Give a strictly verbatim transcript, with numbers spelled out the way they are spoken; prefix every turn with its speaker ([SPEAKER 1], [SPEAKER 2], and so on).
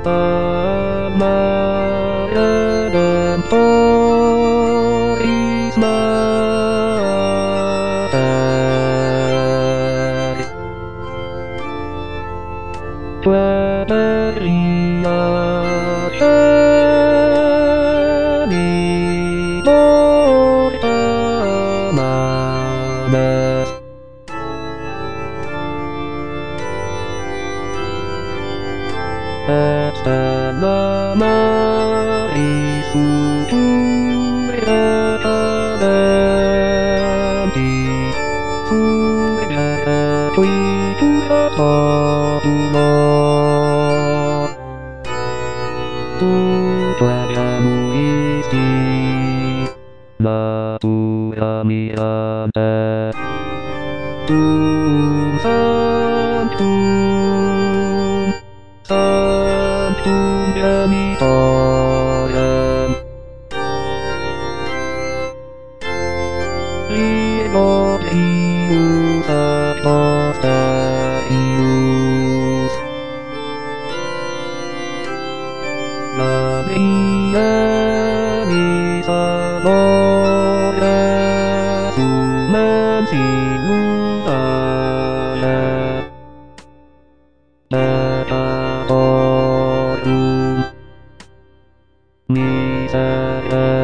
[SPEAKER 1] Ama Redemptoris Mater Quateria Genitor Amanes Et stella maris futura cadenti Surget quitura populo Tu plegamuisti Natura mirante Tuum sanctum Sanctum genitorem Libo Deus et posterius Labrienis amore Sumen sinudare Peccator Misere